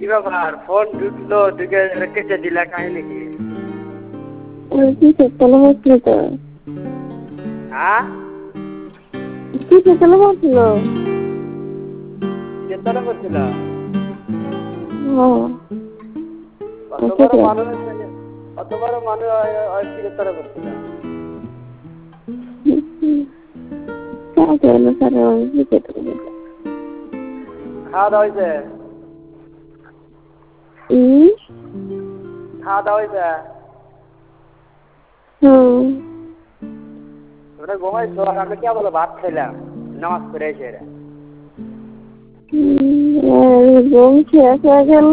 কি ব্যাপার ফোন ঢুকলো ঢুকে কেটে দিলা কাহিনী কি? কি চেতনা হচ্ছিল তো? হ্যাঁ কি চেতনা হচ্ছিল? চেতনা করছিল হ্যাঁ অত বড় মানুষ কি চেতনা করছিল? খাওয়া দাওয়া হয়েছে? খাওয়া দাওয়া হয়েছে? তোমরা ঘুমাইছো আর আমি কে বলো ভাত খাইলাম নামাজ পড়ে এসে ঘুম শেষ হয়ে গেল।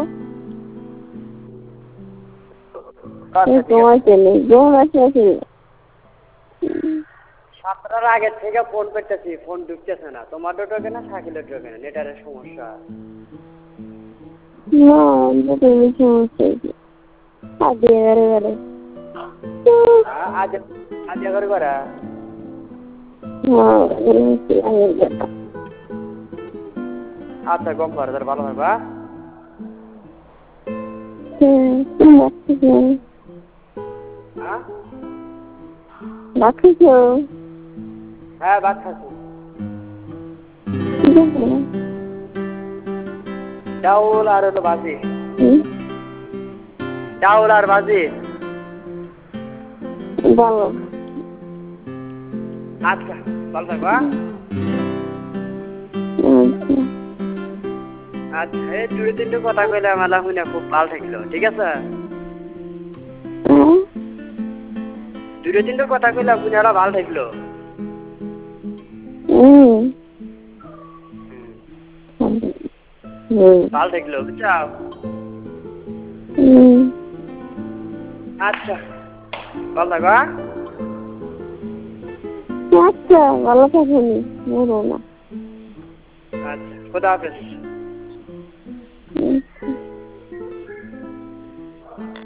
সাতটার আগে থেকে ফোন করতেছি ফোন ঢুকতেছে না। তোমার ঢোকে না শাকিলের ঢোকে না, নেটারের সমস্যা। আজ এগারো করা আচ্ছা গম পারে তার ভালো হবে। হ্যাঁ ভাত খাচ্ছি। ডাউল আর হলো ভাজি। ডাউল আর ভাজি। ভালো। আচ্ছা ভালো থাকো। আচ্ছা এই দুই তিনটে কথা কইলে মেলা শুনে খুব ভালো থাকলো। ঠিক আছে দুই তিনটে কথা কইলে শুনে ভালো থাকলো। ভালো থাকলো বুঝছো? আচ্ছা ভালো থাকো। আচ্ছা ভালো থাকুন। আচ্ছা খোদা হাফেজ।